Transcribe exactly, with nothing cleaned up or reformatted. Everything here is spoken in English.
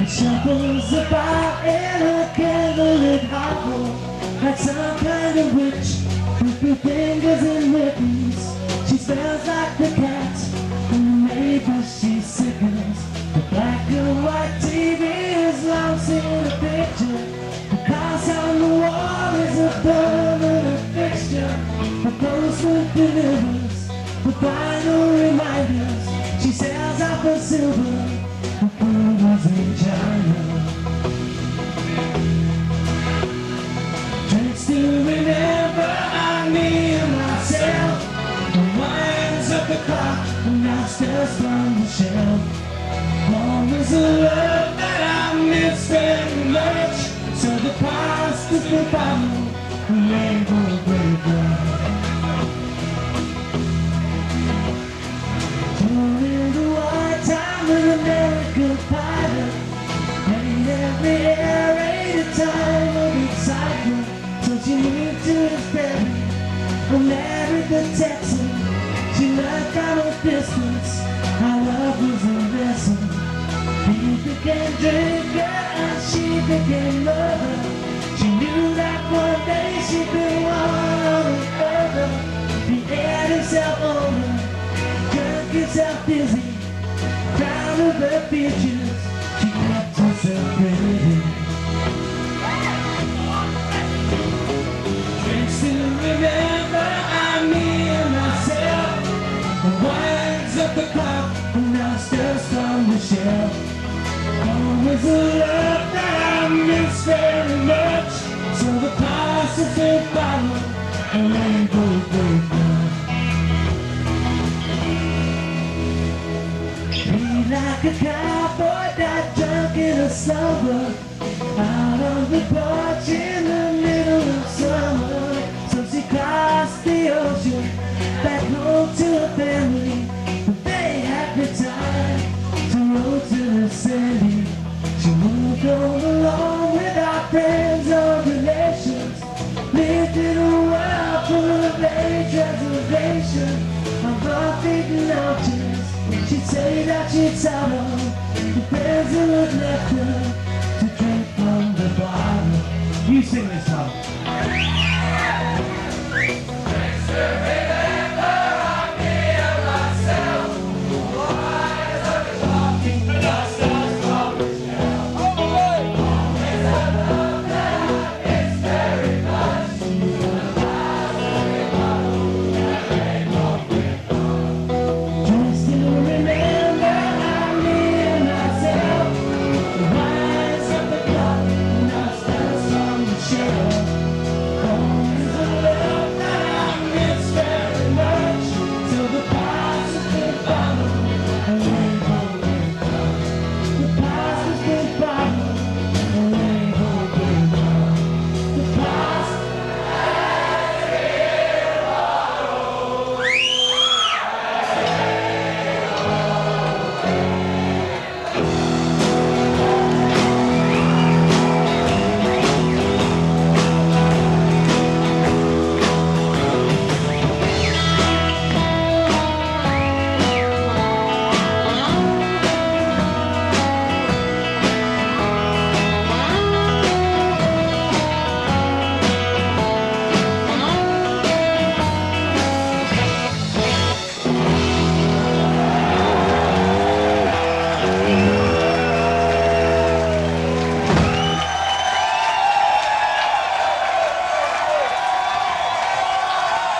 Shuffles about in a candlelit harbor, like some kind of witch with her fingers and ribbons. She smells like the cat in the neighbor she sickens. The black and white T V is long seen a picture. The cross on the wall is a permanent fixture. The postman delivers the final reminders. She sells out for silver. The food was in China. Drinks to remember on me and myself. The winds of the clock and downstairs from the shelf. Home is a love that I miss very much. So the past is the bottle, the rainbow graveyard. During the wartime an American pilot made every aerated time of excitement. So she moved to his belly and married the Texan. She learned from a distance how love was a lesson. He became drinker and she became mother. She knew that one day she'd be one or the other. He had himself over, drunk himself dizzy, proud of her features, she kept herself pretty. Drinks to remember on me and myself. The winds of the clock and downstairs from the shelf. Always a love that I miss very much. So the past is a bottle and rainbow graveyard. Be like a cowboy that drunk in a slumber, out on the porch in the middle of summer. So she crossed the ocean back home to her family, but they had the time to roll to the city. She moved home alone without friends or relations, lived in a world full of age reservation. On half-eaten couches, she'd say that she'd sorrow the friends who had left her to drink from the bottle. You sing this song.